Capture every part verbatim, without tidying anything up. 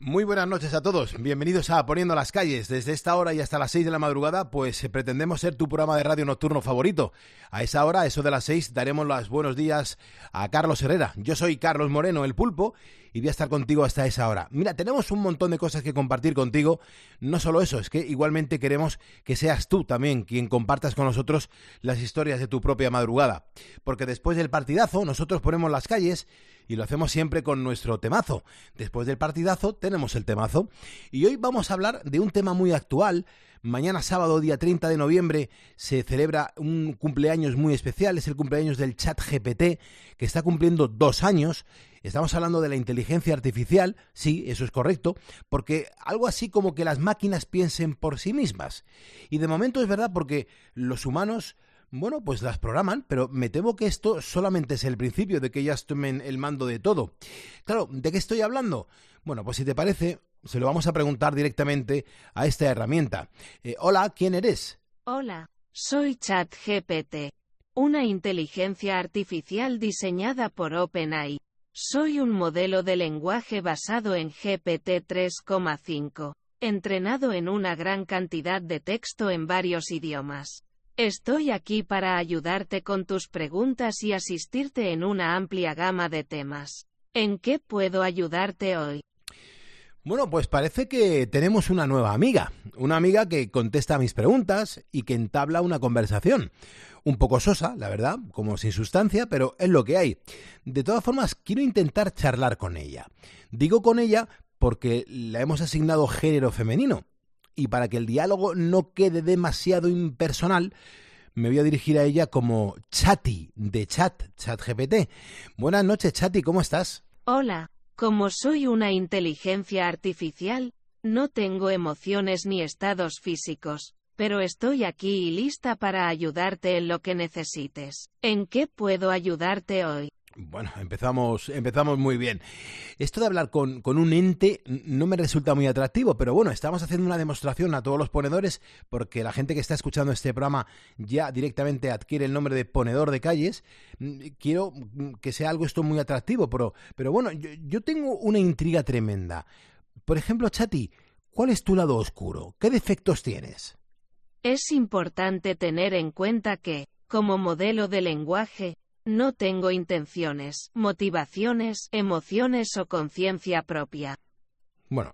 Muy buenas noches a todos, bienvenidos a Poniendo las Calles. Desde esta hora y hasta las seis de la madrugada, pues eh, pretendemos ser tu programa de radio nocturno favorito. A esa hora, a eso de las seis, daremos los buenos días a Carlos Herrera. Yo soy Carlos Moreno, el Pulpo, y voy a estar contigo hasta esa hora. Mira, tenemos un montón de cosas que compartir contigo. No solo eso, es que igualmente queremos que seas tú también quien compartas con nosotros las historias de tu propia madrugada. Porque después del partidazo, nosotros ponemos las calles y lo hacemos siempre con nuestro temazo. Después del partidazo tenemos el temazo. Y hoy vamos a hablar de un tema muy actual. Mañana sábado, día treinta de noviembre, se celebra un cumpleaños muy especial. Es el cumpleaños del ChatGPT, que está cumpliendo dos años. Estamos hablando de la inteligencia artificial, sí, eso es correcto, porque algo así como que las máquinas piensen por sí mismas. Y de momento es verdad porque los humanos, bueno, pues las programan, pero me temo que esto solamente es el principio de que ellas tomen el mando de todo. Claro, ¿de qué estoy hablando? Bueno, pues si te parece, se lo vamos a preguntar directamente a esta herramienta. Eh, hola, ¿quién eres? Hola, soy ChatGPT, una inteligencia artificial diseñada por OpenAI. Soy un modelo de lenguaje basado en G P T tres punto cinco, entrenado en una gran cantidad de texto en varios idiomas. Estoy aquí para ayudarte con tus preguntas y asistirte en una amplia gama de temas. ¿En qué puedo ayudarte hoy? Bueno, pues parece que tenemos una nueva amiga, una amiga que contesta a mis preguntas y que entabla una conversación. Un poco sosa, la verdad, como sin sustancia, pero es lo que hay. De todas formas, quiero intentar charlar con ella. Digo con ella porque la hemos asignado género femenino. Y para que el diálogo no quede demasiado impersonal, me voy a dirigir a ella como Chati, de Chat, ChatGPT. Buenas noches, Chati, ¿cómo estás? Hola, como soy una inteligencia artificial, no tengo emociones ni estados físicos, pero estoy aquí y lista para ayudarte en lo que necesites. ¿En qué puedo ayudarte hoy? Bueno, empezamos, empezamos muy bien. Esto de hablar con, con un ente no me resulta muy atractivo, pero bueno, estamos haciendo una demostración a todos los ponedores, porque la gente que está escuchando este programa ya directamente adquiere el nombre de ponedor de calles. Quiero que sea algo esto muy atractivo, pero, pero bueno, yo, yo tengo una intriga tremenda. Por ejemplo, Chati, ¿cuál es tu lado oscuro? ¿Qué defectos tienes? Es importante tener en cuenta que, como modelo de lenguaje, no tengo intenciones, motivaciones, emociones o conciencia propia. Bueno,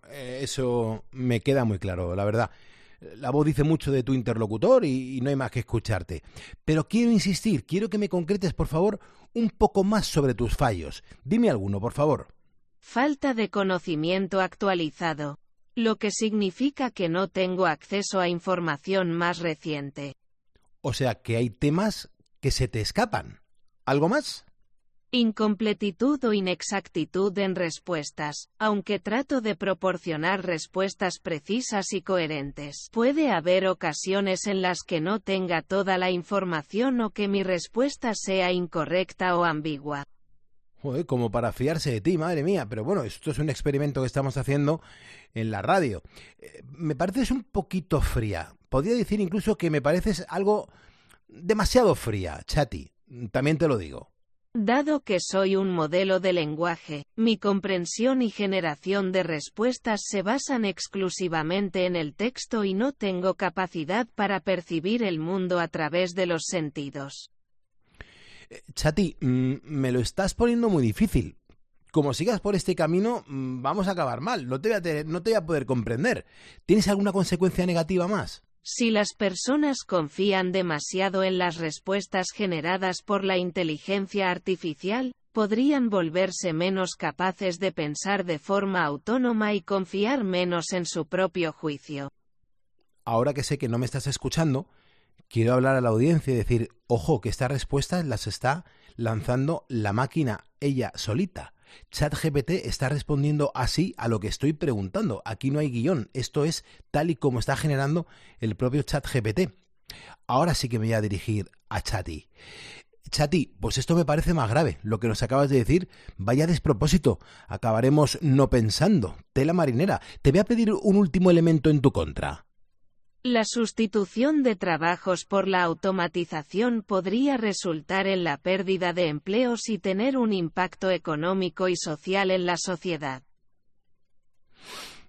eso me queda muy claro, la verdad. La voz dice mucho de tu interlocutor y, y no hay más que escucharte. Pero quiero insistir, quiero que me concretes, por favor, un poco más sobre tus fallos. Dime alguno, por favor. Falta de conocimiento actualizado, lo que significa que no tengo acceso a información más reciente. O sea, que hay temas que se te escapan. ¿Algo más? Incompletitud o inexactitud en respuestas, aunque trato de proporcionar respuestas precisas y coherentes. Puede haber ocasiones en las que no tenga toda la información o que mi respuesta sea incorrecta o ambigua. Joder, como para fiarse de ti, madre mía. Pero bueno, esto es un experimento que estamos haciendo en la radio. Eh, me pareces un poquito fría. Podría decir incluso que me pareces algo demasiado fría, Chati. También te lo digo. Dado que soy un modelo de lenguaje, mi comprensión y generación de respuestas se basan exclusivamente en el texto y no tengo capacidad para percibir el mundo a través de los sentidos. Chati, mmm, me lo estás poniendo muy difícil. Como sigas por este camino, mmm, vamos a acabar mal. No te voy a tener, no te voy a poder comprender. ¿Tienes alguna consecuencia negativa más? Si las personas confían demasiado en las respuestas generadas por la inteligencia artificial, podrían volverse menos capaces de pensar de forma autónoma y confiar menos en su propio juicio. Ahora que sé que no me estás escuchando, quiero hablar a la audiencia y decir, ojo, que estas respuestas las está lanzando la máquina ella solita. ChatGPT está respondiendo así a lo que estoy preguntando. Aquí no hay guión. Esto es tal y como está generando el propio ChatGPT. Ahora sí que me voy a dirigir a Chati. Chati, pues esto me parece más grave. Lo que nos acabas de decir, vaya despropósito. Acabaremos no pensando. Tela marinera. Te voy a pedir un último elemento en tu contra. La sustitución de trabajos por la automatización podría resultar en la pérdida de empleos y tener un impacto económico y social en la sociedad.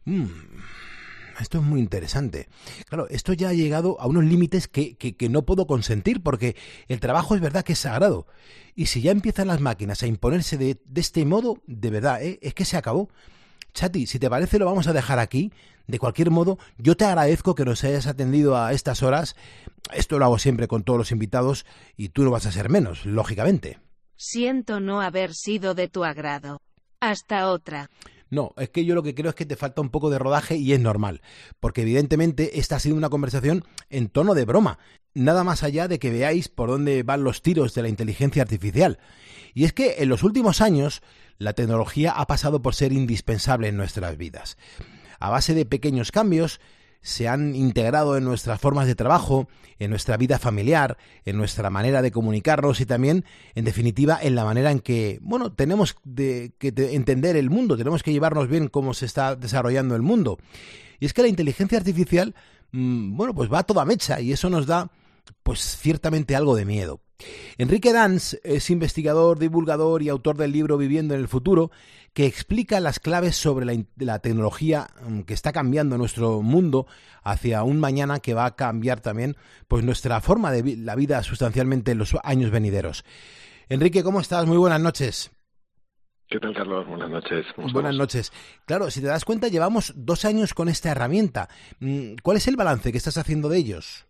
Mm, esto es muy interesante. Claro, esto ya ha llegado a unos límites que, que, que no puedo consentir, porque el trabajo es verdad que es sagrado. Y si ya empiezan las máquinas a imponerse de, de este modo, de verdad, ¿eh? Es que se acabó. Chati, si te parece lo vamos a dejar aquí. De cualquier modo, yo te agradezco que nos hayas atendido a estas horas. Esto lo hago siempre con todos los invitados y tú no vas a ser menos, lógicamente. Siento no haber sido de tu agrado. Hasta otra. No, es que yo lo que creo es que te falta un poco de rodaje y es normal, porque evidentemente esta ha sido una conversación en tono de broma, nada más allá de que veáis por dónde van los tiros de la inteligencia artificial. Y es que en los últimos años la tecnología ha pasado por ser indispensable en nuestras vidas. A base de pequeños cambios se han integrado en nuestras formas de trabajo, en nuestra vida familiar, en nuestra manera de comunicarnos y también, en definitiva, en la manera en que, bueno, tenemos de, que de entender el mundo, tenemos que llevarnos bien cómo se está desarrollando el mundo. Y es que la inteligencia artificial, mmm, bueno, pues va a toda mecha y eso nos da, pues ciertamente algo de miedo. Enrique Dans es investigador, divulgador y autor del libro Viviendo en el futuro, que explica las claves sobre la, la tecnología que está cambiando nuestro mundo hacia un mañana que va a cambiar también pues nuestra forma de vi- la vida sustancialmente en los años venideros. Enrique, ¿cómo estás? Muy buenas noches. ¿Qué tal, Carlos? Buenas noches. ¿Cómo Buenas estamos? noches. Claro, si te das cuenta, llevamos dos años con esta herramienta. ¿Cuál es el balance que estás haciendo de ellos?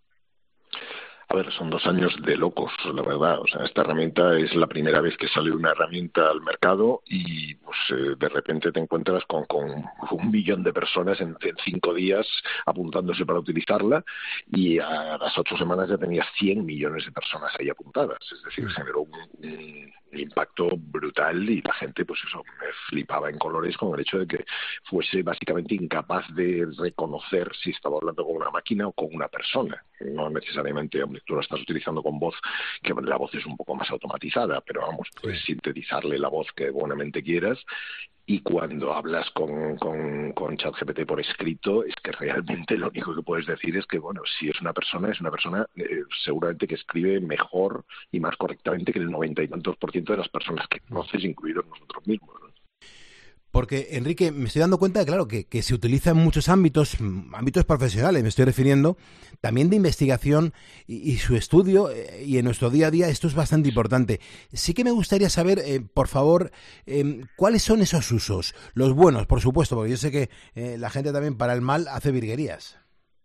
A ver, son dos años de locos, la verdad. O sea, esta herramienta es la primera vez que sale una herramienta al mercado y pues eh, de repente te encuentras con, con un millón de personas en, en cinco días apuntándose para utilizarla y a las ocho semanas ya tenías cien millones de personas ahí apuntadas. Es decir, generó un, un impacto brutal y la gente, pues eso, me flipaba en colores con el hecho de que fuese básicamente incapaz de reconocer si estaba hablando con una máquina o con una persona. No necesariamente, hombre, tú lo estás utilizando con voz, que la voz es un poco más automatizada, pero vamos, puedes sintetizarle la voz que buenamente quieras. Y cuando hablas con, con, con ChatGPT por escrito, es que realmente lo único que puedes decir es que, bueno, si es una persona, es una persona eh, seguramente que escribe mejor y más correctamente que el noventa y tantos por ciento de las personas que conoces, incluidos nosotros mismos, ¿no? Porque, Enrique, me estoy dando cuenta, claro, que, que se utiliza en muchos ámbitos, ámbitos profesionales, me estoy refiriendo, también de investigación y, y su estudio, eh, y en nuestro día a día esto es bastante importante. Sí que me gustaría saber, eh, por favor, eh, cuáles son esos usos, los buenos, por supuesto, porque yo sé que eh, la gente también para el mal hace virguerías.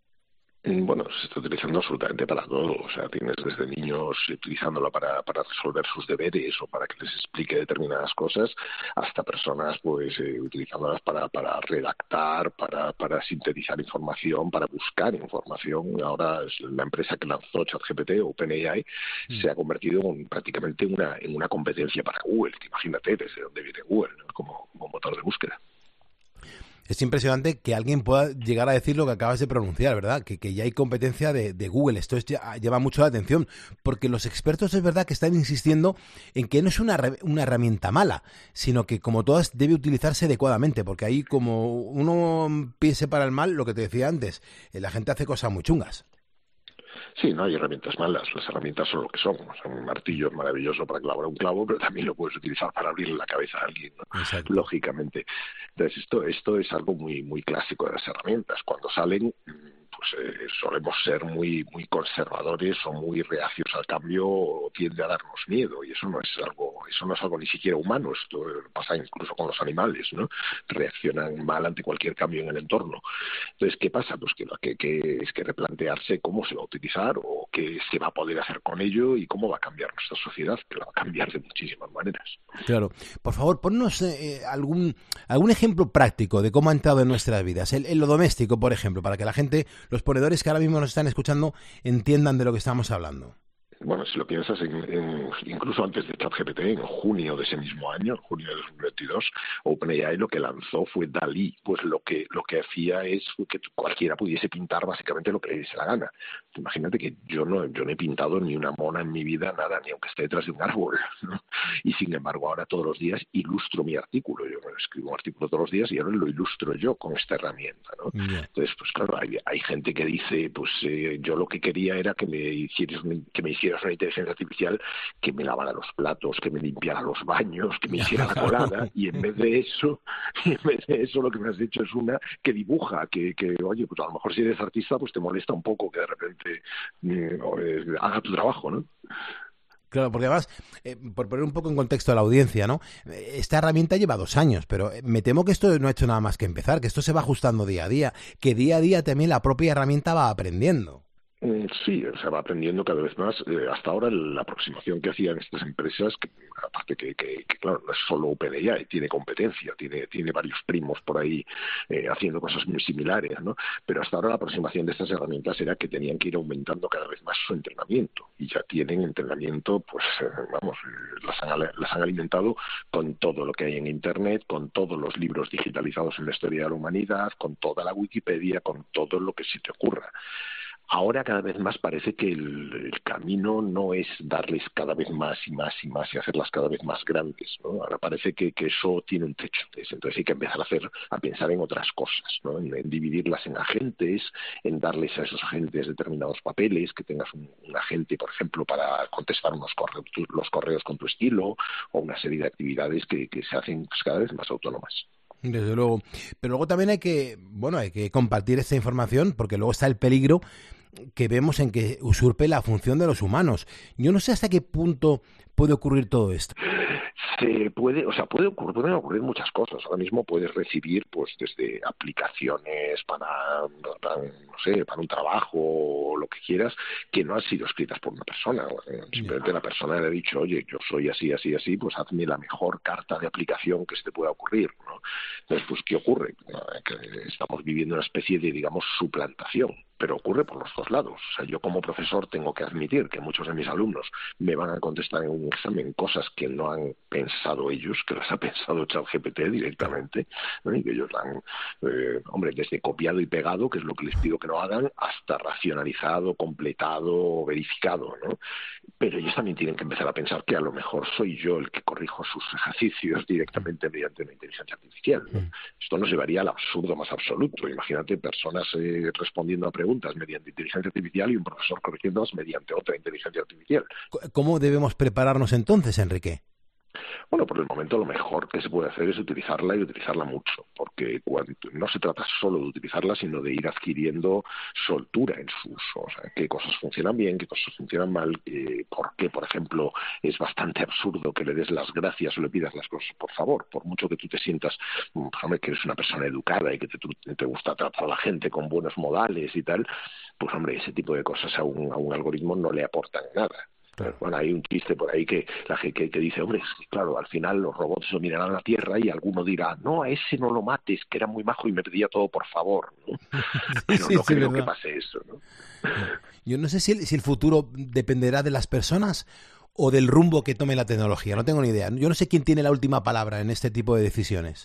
Bueno, se está utilizando absolutamente para todo. O sea, tienes desde niños utilizándola para, para resolver sus deberes o para que les explique determinadas cosas, hasta personas pues eh, utilizándolas para, para redactar, para, para sintetizar información, para buscar información. Ahora es la empresa que lanzó ChatGPT, OpenAI, mm. se ha convertido en, prácticamente en una, en una competencia para Google. Imagínate desde dónde viene Google, ¿no? como, como motor de búsqueda. Es impresionante que alguien pueda llegar a decir lo que acabas de pronunciar, ¿verdad? Que, que ya hay competencia de, de Google. Esto es, ya, llama mucho la atención, porque los expertos es verdad que están insistiendo en que no es una, una herramienta mala, sino que como todas debe utilizarse adecuadamente, porque ahí como uno piense para el mal, lo que te decía antes, la gente hace cosas muy chungas. Sí, no hay herramientas malas, las herramientas son lo que son. O sea, un martillo es maravilloso para clavar un clavo, pero también lo puedes utilizar para abrirle la cabeza a alguien, ¿no? Lógicamente. Entonces, esto, esto es algo muy, muy clásico de las herramientas. Cuando salen, pues eh, solemos ser muy, muy conservadores o muy reacios al cambio, o tiende a darnos miedo, y eso no es algo, eso no es algo ni siquiera humano. Esto pasa incluso con los animales, ¿no? Reaccionan mal ante cualquier cambio en el entorno. Entonces, ¿qué pasa? Pues que, que, que es que replantearse cómo se va a utilizar o qué se va a poder hacer con ello y cómo va a cambiar nuestra sociedad, que la va a cambiar de muchísimas maneras. Claro. Por favor, ponnos eh, algún algún ejemplo práctico de cómo ha entrado en nuestras vidas, en, en lo doméstico, por ejemplo, para que la gente, los ponedores que ahora mismo nos están escuchando, entiendan de lo que estamos hablando. Bueno, si lo piensas, en, en, incluso antes de ChatGPT, en junio de ese mismo año, en junio de dos mil veintidós, OpenAI lo que lanzó fue DALL-E. Pues lo que lo que hacía es que cualquiera pudiese pintar básicamente lo que le diese la gana. Imagínate que yo no yo no he pintado ni una mona en mi vida, nada, ni aunque esté detrás de un árbol, ¿no? Y sin embargo ahora todos los días ilustro mi artículo. Yo me escribo un artículo todos los días y ahora lo ilustro yo con esta herramienta, ¿no? Yeah. Entonces, pues claro, hay, hay gente que dice, pues eh, yo lo que quería era que me hicieras que me hicieras pusieras una inteligencia artificial que me lavara los platos, que me limpiara los baños, que me hiciera la colada, y en vez de eso, en vez de eso lo que me has dicho es una que dibuja, que, que oye, pues a lo mejor si eres artista, pues te molesta un poco que de repente eh, haga tu trabajo, ¿no? Claro, porque además, eh, por poner un poco en contexto a la audiencia, ¿no? Esta herramienta lleva dos años, pero me temo que esto no ha hecho nada más que empezar, que esto se va ajustando día a día, que día a día también la propia herramienta va aprendiendo. Sí, se va aprendiendo cada vez más. Eh, hasta ahora la aproximación que hacían estas empresas, que aparte que, que, que claro, no es solo OpenAI, tiene competencia, tiene, tiene varios primos por ahí eh, haciendo cosas muy similares, ¿no? Pero hasta ahora la aproximación de estas herramientas era que tenían que ir aumentando cada vez más su entrenamiento, y ya tienen entrenamiento, pues eh, vamos, eh, las, han, las han alimentado con todo lo que hay en Internet, con todos los libros digitalizados en la historia de la humanidad, con toda la Wikipedia, con todo lo que se te ocurra. Ahora cada vez más parece que el, el camino no es darles cada vez más y más y más y hacerlas cada vez más grandes, ¿no? Ahora parece que, que eso tiene un techo. Entonces hay que empezar a hacer, a pensar en otras cosas, ¿no? En, en dividirlas en agentes, en darles a esos agentes determinados papeles, que tengas un, un agente, por ejemplo, para contestar unos correos, los correos con tu estilo, o una serie de actividades que, que se hacen pues, cada vez más autónomas. Desde luego. Pero luego también hay que, bueno, hay que compartir esta información, porque luego está el peligro que vemos en que usurpe la función de los humanos. Yo no sé hasta qué punto puede ocurrir todo esto. Se puede, o sea, puede ocurrir, pueden ocurrir muchas cosas. Ahora mismo puedes recibir, pues, desde aplicaciones para, para, no sé, para un trabajo o lo que quieras, que no han sido escritas por una persona. Simplemente la persona le ha dicho, oye, yo soy así, así, así, pues hazme la mejor carta de aplicación que se te pueda ocurrir, ¿no? Entonces, pues, ¿qué ocurre? Que estamos viviendo una especie de, digamos, suplantación. Pero ocurre por los dos lados. O sea, yo como profesor tengo que admitir que muchos de mis alumnos me van a contestar en un examen cosas que no han pensado ellos, que las ha pensado ChatGPT directamente, ¿no? Y que ellos han, eh, hombre, desde copiado y pegado, que es lo que les pido que no hagan, hasta racionalizado, completado, verificado, ¿no? Pero ellos también tienen que empezar a pensar que a lo mejor soy yo el que corrijo sus ejercicios directamente mediante una inteligencia artificial, ¿no? Esto nos llevaría al absurdo más absoluto. Imagínate personas eh, respondiendo a preguntas mediante inteligencia artificial y un profesor corrigiéndolas mediante otra inteligencia artificial. ¿Cómo debemos prepararnos entonces, Enrique? Bueno, por el momento lo mejor que se puede hacer es utilizarla y utilizarla mucho, porque cuando, no se trata solo de utilizarla, sino de ir adquiriendo soltura en su uso. O sea, qué cosas funcionan bien, qué cosas funcionan mal, eh, por qué, por ejemplo, es bastante absurdo que le des las gracias o le pidas las cosas por favor, por mucho que tú te sientas, hombre, que eres una persona educada y que te, te gusta tratar a la gente con buenos modales y tal, pues hombre, ese tipo de cosas a un, a un algoritmo no le aportan nada. Claro. Bueno, hay un chiste por ahí que la gente que dice, hombre, claro, al final los robots se mirarán a la Tierra y alguno dirá, no, a ese no lo mates, que era muy majo y me pedía todo por favor, ¿no? Pero sí, no sí, creo verdad. que pase eso, ¿no? Yo no sé si el, si el futuro dependerá de las personas o del rumbo que tome la tecnología, no tengo ni idea. Yo no sé quién tiene la última palabra en este tipo de decisiones.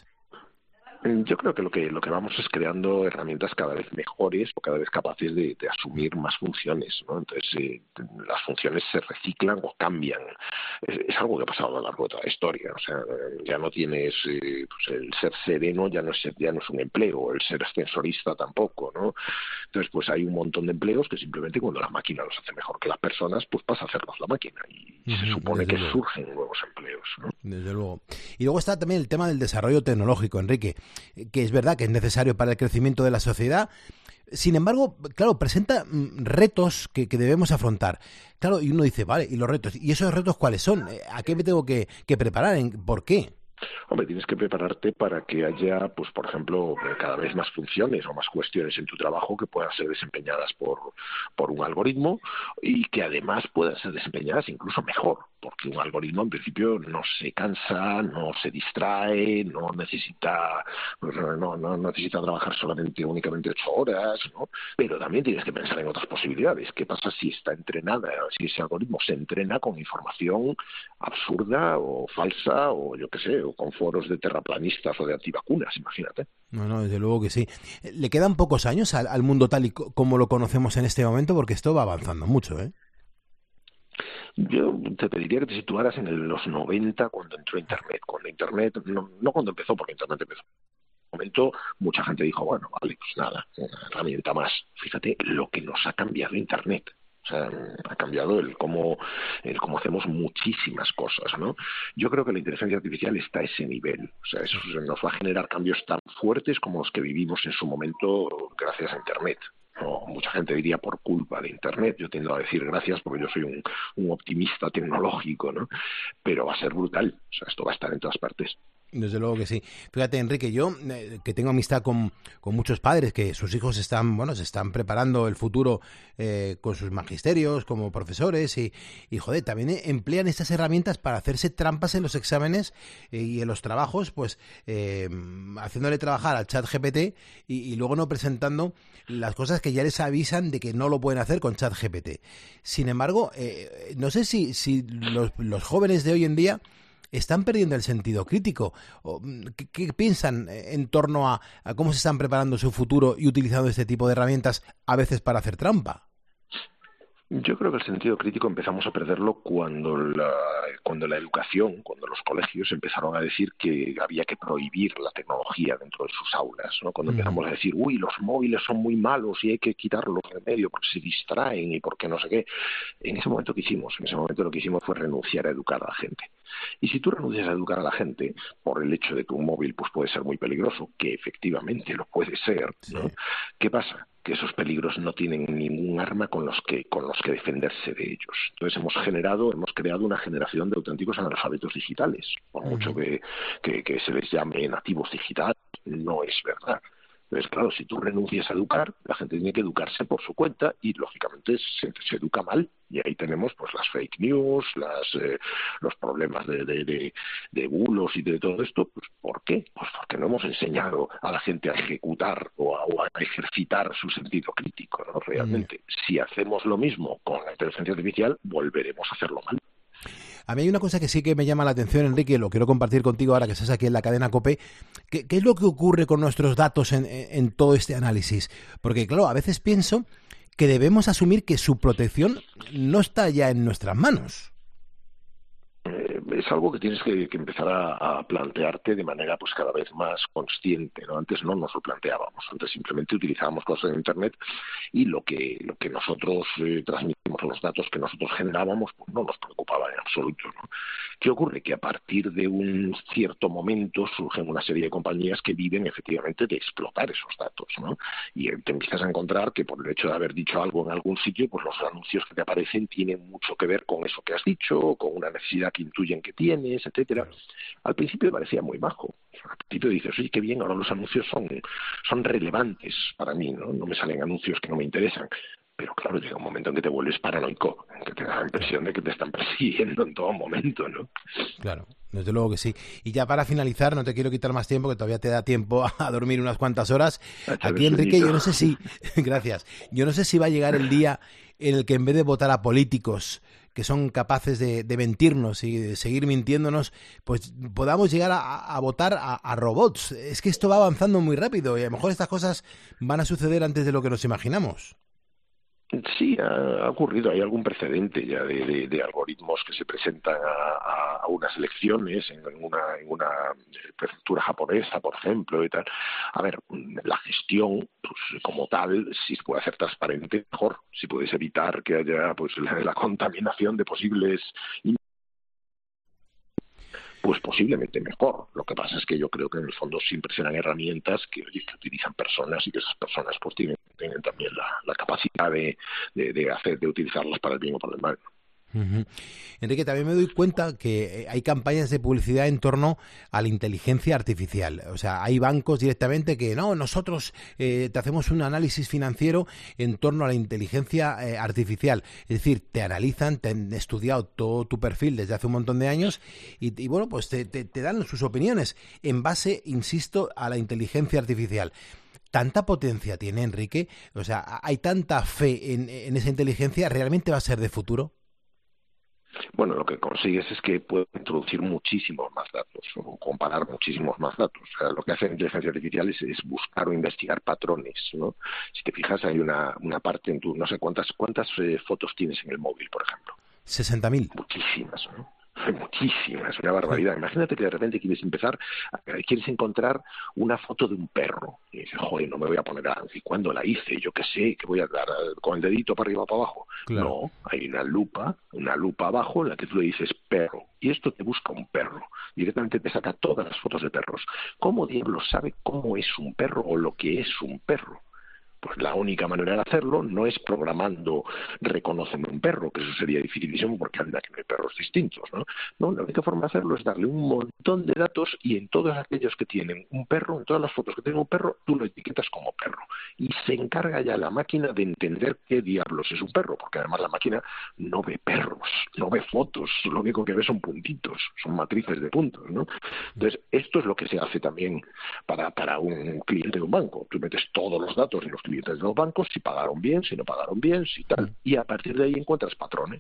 Yo creo que lo que lo que vamos es creando herramientas cada vez mejores o cada vez capaces de, de asumir más funciones, ¿no? Entonces eh, las funciones se reciclan o cambian. Es, es algo que ha pasado a lo largo de toda la historia. O sea, ya no tienes eh, pues el ser sereno ya no es ya no es un empleo, el ser ascensorista tampoco, ¿no? Entonces pues hay un montón de empleos que simplemente cuando la máquina los hace mejor que las personas, pues pasa a hacerlos la máquina y uh-huh, se supone que luego surgen nuevos empleos, ¿no? Desde luego. Y luego está también el tema del desarrollo tecnológico, Enrique, que es verdad que es necesario para el crecimiento de la sociedad. Sin embargo, claro, presenta retos que, que debemos afrontar. Claro, y uno dice, vale, ¿y los retos? ¿Y esos retos cuáles son? ¿A qué me tengo que, que preparar? ¿Por qué? Hombre, tienes que prepararte para que haya, pues, por ejemplo, cada vez más funciones o más cuestiones en tu trabajo que puedan ser desempeñadas por, por un algoritmo y que además puedan ser desempeñadas incluso mejor, porque un algoritmo en principio no se cansa, no se distrae, no necesita, pues, no, no necesita trabajar solamente únicamente ocho horas, ¿no? Pero también tienes que pensar en otras posibilidades. ¿Qué pasa si está entrenada, si ese algoritmo se entrena con información absurda o falsa o yo qué sé, o con foros de terraplanistas o de antivacunas, imagínate? No, no, desde luego que sí. ¿Le quedan pocos años al, al mundo tal y como lo conocemos en este momento? Porque esto va avanzando mucho, ¿eh? Yo te pediría que te situaras en el, los noventa, cuando entró Internet. Cuando Internet, no, no cuando empezó, porque Internet empezó. En un momento mucha gente dijo, bueno, vale, pues nada, una herramienta más. Fíjate lo que nos ha cambiado Internet. O O sea, ha cambiado el cómo, el cómo hacemos muchísimas cosas, ¿no? Yo creo que la inteligencia artificial está a ese nivel. O sea, eso nos va a generar cambios tan fuertes como los que vivimos en su momento gracias a Internet. No, mucha gente diría por culpa de Internet. Yo tiendo a decir gracias porque yo soy un, un optimista tecnológico, ¿no? Pero va a ser brutal. O sea, esto va a estar en todas partes. Desde luego que sí. Fíjate, Enrique, yo eh, que tengo amistad con, con muchos padres que sus hijos están, bueno, se están preparando el futuro eh, con sus magisterios como profesores y, y, joder, también emplean estas herramientas para hacerse trampas en los exámenes eh, y en los trabajos, pues eh, haciéndole trabajar al chat G P T y, y luego no presentando las cosas que ya les avisan de que no lo pueden hacer con chat G P T. Sin embargo, eh, no sé si, si los, los jóvenes de hoy en día están perdiendo el sentido crítico. ¿Qué, qué piensan en torno a, a cómo se están preparando su futuro y utilizando este tipo de herramientas a veces para hacer trampa? Yo creo que el sentido crítico empezamos a perderlo cuando la, cuando la educación, cuando los colegios empezaron a decir que había que prohibir la tecnología dentro de sus aulas, ¿no? Cuando mm. empezamos a decir, uy, los móviles son muy malos y hay que quitarlos del medio porque se distraen y porque no sé qué. En ese momento, ¿qué hicimos? En ese momento lo que hicimos fue renunciar a educar a la gente. Y si tú renuncias a educar a la gente por el hecho de que un móvil pues puede ser muy peligroso, que efectivamente lo puede ser, ¿no? Sí. ¿Qué pasa? Que esos peligros no tienen ningún arma con los que con los que defenderse de ellos. Entonces hemos generado, hemos creado una generación de auténticos analfabetos digitales. Por uh-huh. mucho que, que, que se les llame nativos digitales, no es verdad. Entonces, claro, si tú renuncias a educar, la gente tiene que educarse por su cuenta y, lógicamente, se, se educa mal. Y ahí tenemos pues las fake news, las, eh, los problemas de, de, de, de bulos y de todo esto. Pues, ¿por qué? Pues porque no hemos enseñado a la gente a ejecutar o a, o a ejercitar su sentido crítico, ¿no? Realmente, mm. si hacemos lo mismo con la inteligencia artificial, volveremos a hacerlo mal. A mí hay una cosa que sí que me llama la atención, Enrique, lo quiero compartir contigo ahora que estás aquí en la cadena COPE. ¿Qué, qué es lo que ocurre con nuestros datos en, en todo este análisis? Porque, claro, a veces pienso que debemos asumir que su protección no está ya en nuestras manos. Es algo que tienes que, que empezar a, a plantearte de manera pues cada vez más consciente, ¿no? Antes no nos lo planteábamos, antes simplemente utilizábamos cosas en Internet y lo que lo que nosotros eh, transmitimos, los datos que nosotros generábamos, pues no nos preocupaba en absoluto, ¿no? ¿Qué ocurre? Que a partir de un cierto momento surgen una serie de compañías que viven efectivamente de explotar esos datos, ¿no? Y te empiezas a encontrar que por el hecho de haber dicho algo en algún sitio, pues los anuncios que te aparecen tienen mucho que ver con eso que has dicho, con una necesidad que intuyen que tienes, etcétera. Claro. Al principio me parecía muy bajo. Al principio dices, oye, qué bien, ahora los anuncios son, son relevantes para mí, ¿no? No me salen anuncios que no me interesan. Pero claro, llega un momento en que te vuelves paranoico, en que te da la impresión de que te están persiguiendo en todo momento, ¿no? Claro, desde luego que sí. Y ya para finalizar, no te quiero quitar más tiempo, que todavía te da tiempo a dormir unas cuantas horas. Aquí, Enrique, yo no sé si... Gracias. Yo no sé si va a llegar el día en el que en vez de votar a políticos que son capaces de, de mentirnos y de seguir mintiéndonos, pues podamos llegar a, a votar a, a robots. Es que esto va avanzando muy rápido y a lo mejor estas cosas van a suceder antes de lo que nos imaginamos. Sí, ha, ha ocurrido, hay algún precedente ya de, de, de algoritmos que se presentan a, a unas elecciones en una, en una prefectura japonesa, por ejemplo, y tal. A ver, la gestión, pues como tal, si se puede hacer transparente, mejor. Si puedes evitar que haya pues la, la contaminación de posibles... pues posiblemente mejor. Lo que pasa es que yo creo que en el fondo siempre serán herramientas que, oye, que utilizan personas y que esas personas pues tienen, tienen también la, la capacidad de, de, de hacer, de utilizarlas para el bien o para el mal. Uh-huh. Enrique, también me doy cuenta que hay campañas de publicidad en torno a la inteligencia artificial. O sea, hay bancos directamente que no, nosotros eh, te hacemos un análisis financiero en torno a la inteligencia eh, artificial. Es decir, te analizan, te han estudiado todo tu perfil desde hace un montón de años y, y bueno, pues te, te, te dan sus opiniones en base, insisto, a la inteligencia artificial. ¿Tanta potencia tiene, Enrique? O sea, ¿hay tanta fe en, en esa inteligencia? ¿Realmente va a ser de futuro? Bueno, lo que consigues es que puedes introducir muchísimos más datos o comparar muchísimos más datos. O sea, lo que hace la inteligencia artificial es, es buscar o investigar patrones, ¿no? Si te fijas, hay una, una parte en tu... No sé cuántas cuántas eh, fotos tienes en el móvil, por ejemplo. sesenta mil. Muchísimas, ¿no? hay muchísimas, es una barbaridad. Imagínate que de repente quieres empezar, quieres encontrar una foto de un perro. Y dices, joder, no me voy a poner a... ¿Y cuándo la hice? Yo qué sé, que voy a dar con el dedito para arriba o para abajo. Claro. No, hay una lupa, una lupa abajo en la que tú le dices perro. Y esto te busca un perro. Directamente te saca todas las fotos de perros. ¿Cómo diablos sabe cómo es un perro o lo que es un perro? Pues la única manera de hacerlo no es programando reconociendo un perro, que eso sería dificilísimo porque anda que no hay perros distintos, ¿no? No, la única forma de hacerlo es darle un montón de datos y en todos aquellos que tienen un perro, en todas las fotos que tienen un perro, tú lo etiquetas como perro. Y se encarga ya la máquina de entender qué diablos es un perro, porque además la máquina no ve perros, no ve fotos, lo único que ve son puntitos, son matrices de puntos, ¿no? Entonces, esto es lo que se hace también para, para un cliente de un banco. Tú metes todos los datos en los clientes de los bancos, si pagaron bien, si no pagaron bien, si tal, y a partir de ahí encuentras patrones.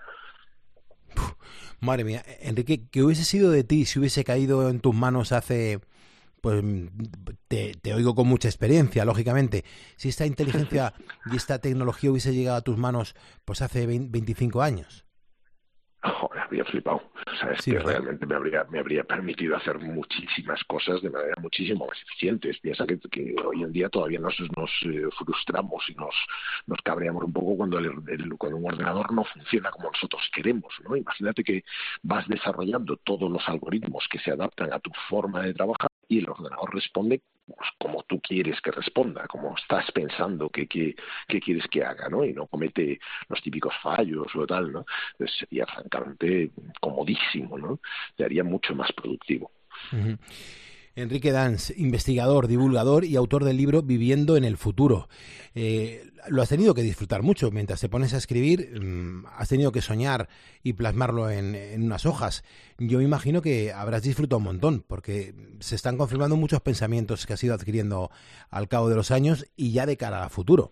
Uf, madre mía, Enrique, ¿qué hubiese sido de ti si hubiese caído en tus manos hace, pues te, te oigo con mucha experiencia, lógicamente, si esta inteligencia y esta tecnología hubiese llegado a tus manos pues hace veinte, veinticinco años? Joder, habría flipado. O sea, es sí, que ¿verdad? Realmente me habría, me habría permitido hacer muchísimas cosas de manera muchísimo más eficientes. Piensa que, que hoy en día todavía nos, nos eh, frustramos y nos, nos cabreamos un poco cuando, el, el, cuando un ordenador no funciona como nosotros queremos, ¿no? Imagínate que vas desarrollando todos los algoritmos que se adaptan a tu forma de trabajar y el ordenador responde pues, como tú quieres que responda, como estás pensando que, que, que quieres que haga, ¿no? Y no comete los típicos fallos o tal, ¿no? Entonces sería francamente comodísimo, ¿no? Te haría mucho más productivo. Uh-huh. Enrique Dans, investigador, divulgador y autor del libro Viviendo en el futuro. Eh, lo has tenido que disfrutar mucho. Mientras te pones a escribir, mmm, has tenido que soñar y plasmarlo en, en unas hojas. Yo me imagino que habrás disfrutado un montón, porque se están confirmando muchos pensamientos que has ido adquiriendo al cabo de los años y ya de cara a futuro.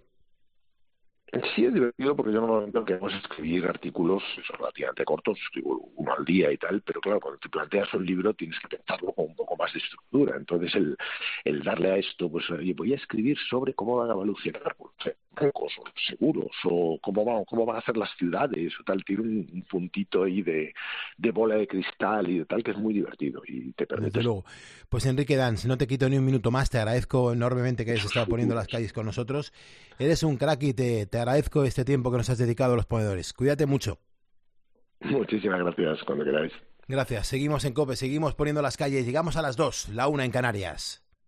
Sí, es divertido porque yo normalmente lo que hago es escribir artículos relativamente cortos, escribo uno al día y tal, pero claro, cuando te planteas un libro tienes que pensarlo con un poco más de estructura. Entonces, el, el darle a esto, pues oye, voy a escribir sobre cómo van a evolucionar pues, bancos o seguros, o cómo van, cómo van a ser las ciudades, o tal, tiene un, un puntito ahí de, de bola de cristal y de tal, que es muy divertido y te permite. Desde luego. Pues Enrique Dans, no te quito ni un minuto más, te agradezco enormemente que hayas estado poniendo las calles con nosotros. Eres un crack y te, te agradezco este tiempo que nos has dedicado a los ponedores. Cuídate mucho. Muchísimas gracias, cuando queráis. Gracias. Seguimos en COPE, seguimos poniendo las calles. Llegamos a las dos, la una en Canarias.